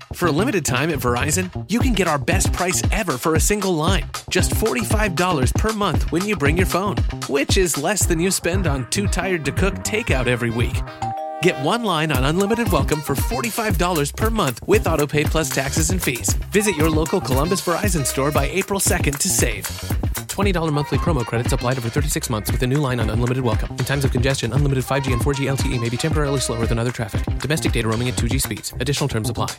For a limited time at Verizon, you can get our best price ever for a single line. Just $45 per month when you bring your phone, which is less than you spend on Too Tired to Cook takeout every week. Get one line on Unlimited Welcome for $45 per month with AutoPay plus taxes and fees. Visit your local Columbus Verizon store by April 2nd to save. $20 monthly promo credits applied over 36 months with a new line on Unlimited Welcome. In times of congestion, unlimited 5G and 4G LTE may be temporarily slower than other traffic. Domestic data roaming at 2G speeds. Additional terms apply.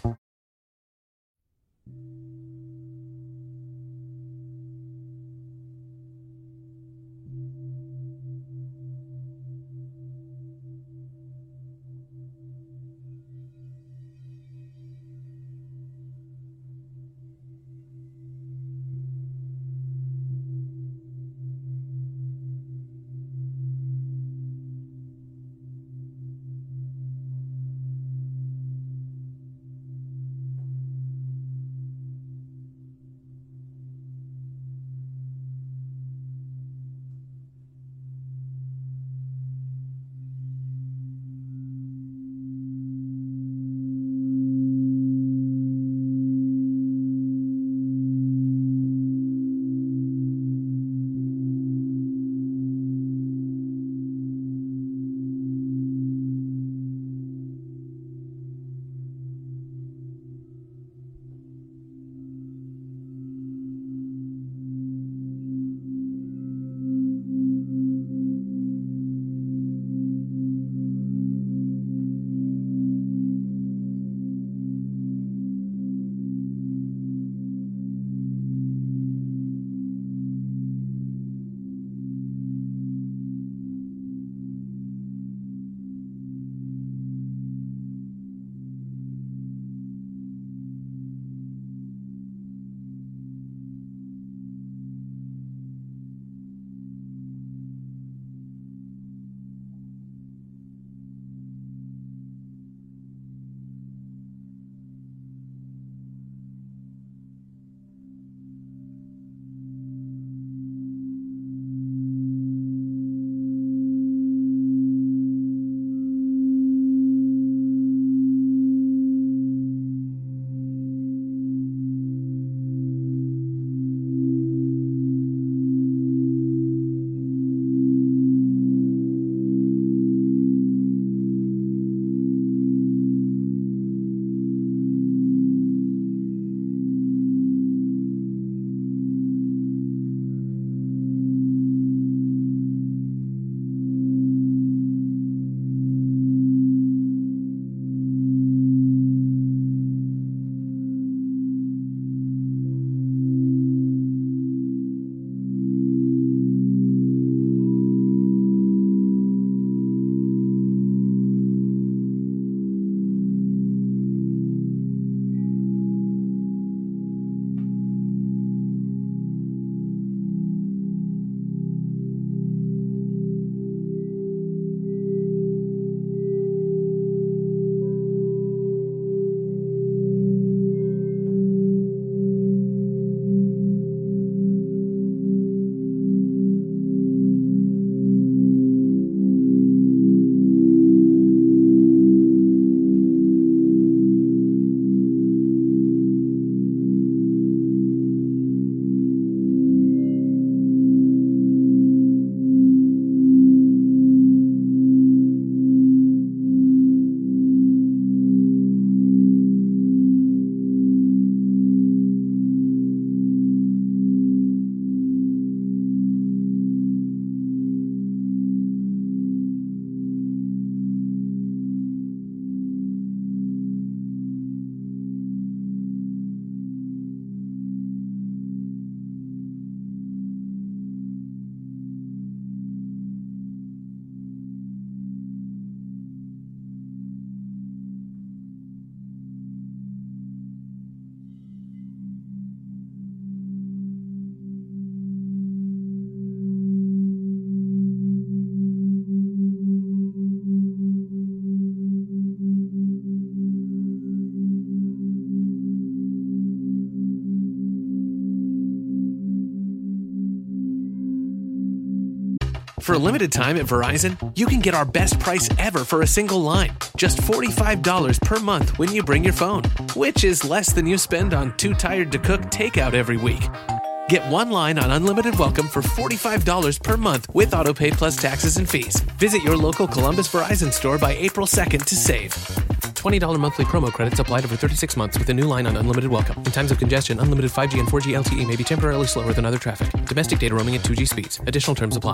For a limited time at Verizon, you can get our best price ever for a single line. Just $45 per month when you bring your phone, which is less than you spend on Too Tired to Cook takeout every week. Get one line on Unlimited Welcome for $45 per month with AutoPay plus taxes and fees. Visit your local Columbus Verizon store by April 2nd to save. $20 monthly promo credits applied over 36 months with a new line on Unlimited Welcome. In times of congestion, unlimited 5G and 4G LTE may be temporarily slower than other traffic. Domestic data roaming at 2G speeds. Additional terms apply.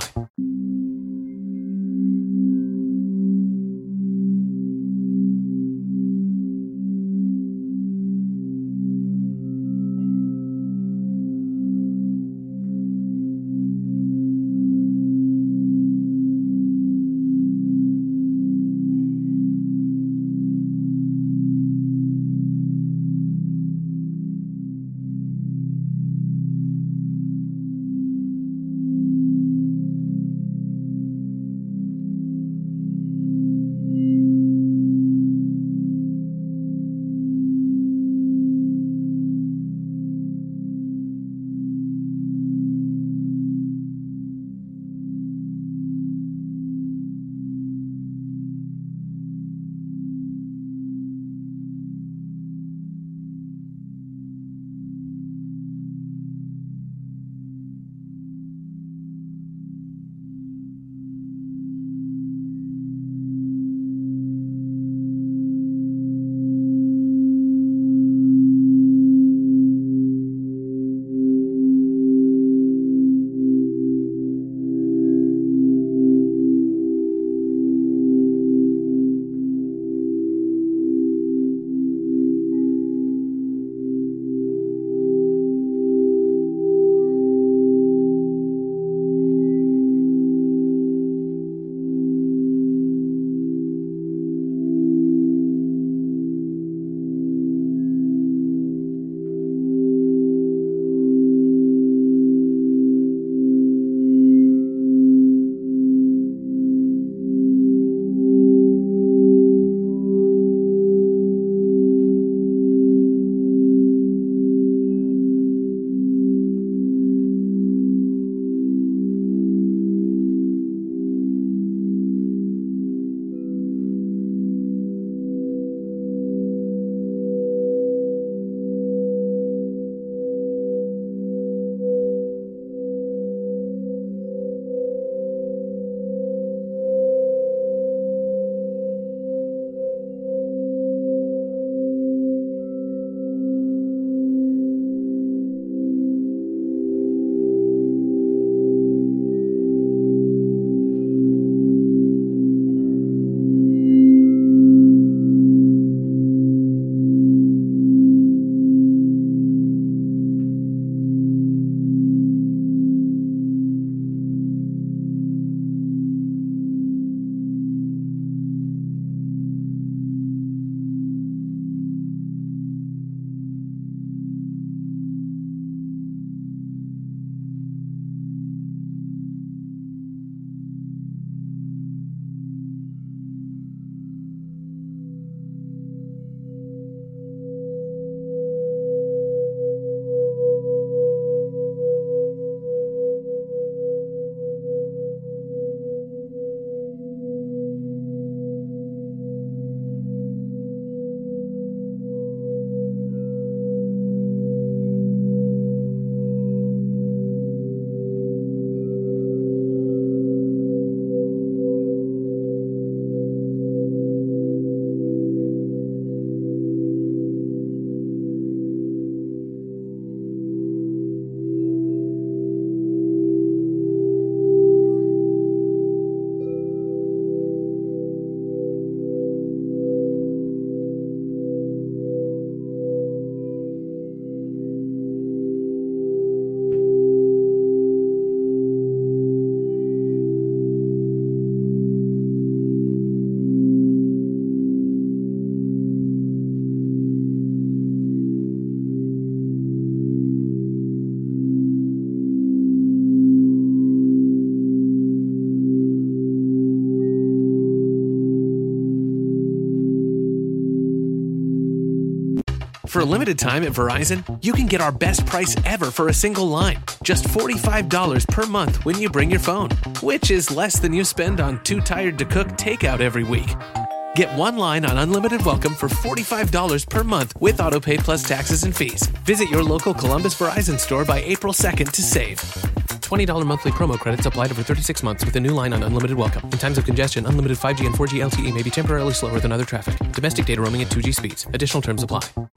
For a limited time at Verizon, you can get our best price ever for a single line. Just $45 per month when you bring your phone, which is less than you spend on Too Tired to Cook takeout every week. Get one line on Unlimited Welcome for $45 per month with AutoPay plus taxes and fees. Visit your local Columbus Verizon store by April 2nd to save. $20 monthly promo credits applied over 36 months with a new line on Unlimited Welcome. In times of congestion, unlimited 5G and 4G LTE may be temporarily slower than other traffic. Domestic data roaming at 2G speeds. Additional terms apply.